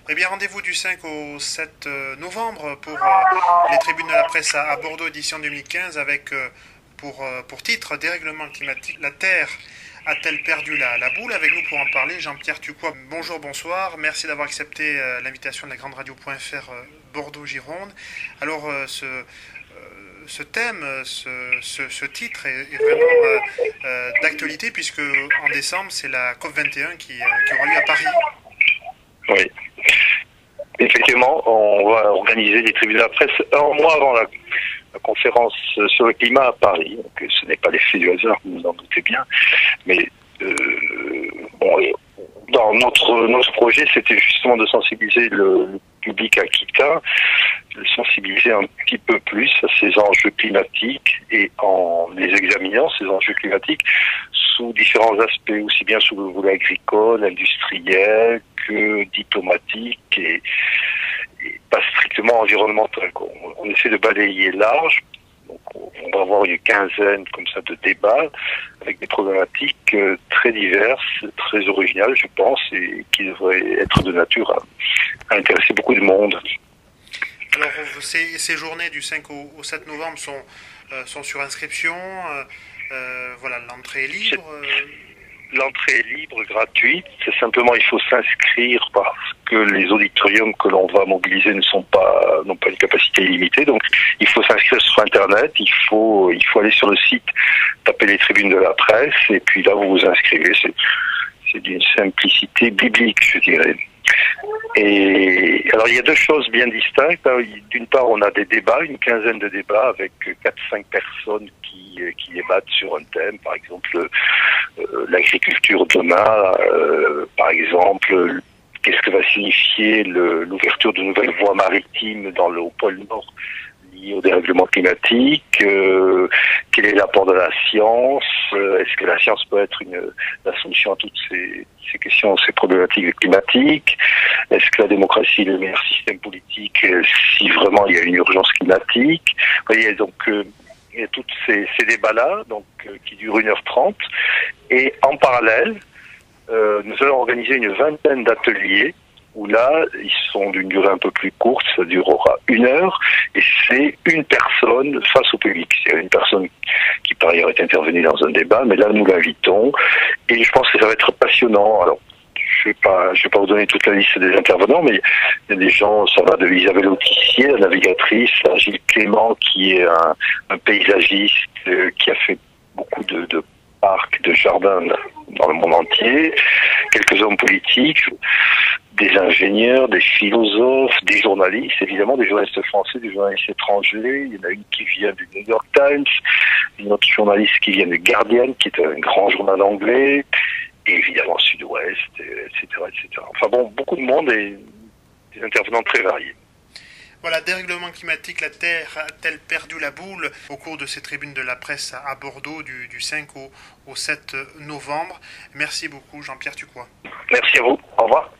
Eh bien, rendez-vous du 5 au 7 novembre pour les tribunes de la presse à Bordeaux, édition 2015, avec pour titre Dérèglement climatique, la Terre a-t-elle perdu la boule? Avec nous pour en parler, Jean-Pierre Tucois. Bonjour, bonsoir. Merci d'avoir accepté l'invitation de la grande radio.fr Bordeaux-Gironde. Alors, ce thème, ce titre est vraiment d'actualité puisque en décembre, c'est la COP21 qui aura lieu à Paris. Oui. Effectivement, on va organiser des tribunes de la presse un mois avant la conférence sur le climat à Paris. Donc, ce n'est pas l'effet du hasard, vous en doutez bien. Mais dans notre projet, c'était justement de sensibiliser le public aquitain, de sensibiliser un petit peu plus à ces enjeux climatiques et en les examinant, ces enjeux climatiques, sous différents aspects, aussi bien sous le volet agricole, industriel, que diplomatique et pas strictement environnemental. On essaie de balayer large. Donc, on va avoir une quinzaine comme ça de débats avec des problématiques très diverses, très originales, je pense, et qui devraient être de nature à intéresser beaucoup de monde. Alors, ces journées du 5 au 7 novembre sont sur inscription. Voilà, l'entrée est libre. L'entrée est libre, gratuite. C'est simplement, il faut s'inscrire parce que les auditoriums que l'on va mobiliser n'ont pas une capacité illimitée. Donc, il faut s'inscrire sur Internet. Il faut aller sur le site, taper les tribunes de la presse, et puis là, vous vous inscrivez. C'est d'une simplicité biblique, je dirais. Et alors, il y a deux choses bien distinctes. D'une part, on a des débats, une quinzaine de débats avec 4-5 personnes qui débattent sur un thème, par exemple l'agriculture demain, par exemple qu'est-ce que va signifier l'ouverture de nouvelles voies maritimes au pôle Nord liées au dérèglement climatique, quel est l'apport de la science, est-ce que la science peut être la solution à toutes ces questions, ces problématiques climatiques, est-ce que la démocratie est le meilleur système politique si vraiment il y a une urgence climatique. Vous voyez, donc il y a tous ces débats-là, donc qui durent 1h30, et en parallèle, nous allons organiser une vingtaine d'ateliers où là, ils sont d'une durée un peu plus courte, ça durera 1 heure, et c'est une personne face au public. C'est une personne qui par ailleurs est intervenue dans un débat, mais là nous l'invitons, et je pense que ça va être passionnant. Alors, je vais pas vous donner toute la liste des intervenants, mais il y a des gens, ça va de Isabelle Autissier, la navigatrice, à Gilles Clément, qui est un paysagiste qui a fait beaucoup de parcs, de jardins dans le monde entier, quelques hommes politiques, des ingénieurs, des philosophes, des journalistes, évidemment, des journalistes français, des journalistes étrangers. Il y en a une qui vient du New York Times, une autre journaliste qui vient du Guardian, qui est un grand journal anglais, et évidemment Sud-Ouest, etc., etc. Enfin bon, beaucoup de monde et des intervenants très variés. Voilà, dérèglement climatique, la Terre a-t-elle perdu la boule au cours de ces tribunes de la presse à Bordeaux du 5 au 7 novembre. Merci beaucoup, Jean-Pierre Tucois. Merci à vous. Au revoir.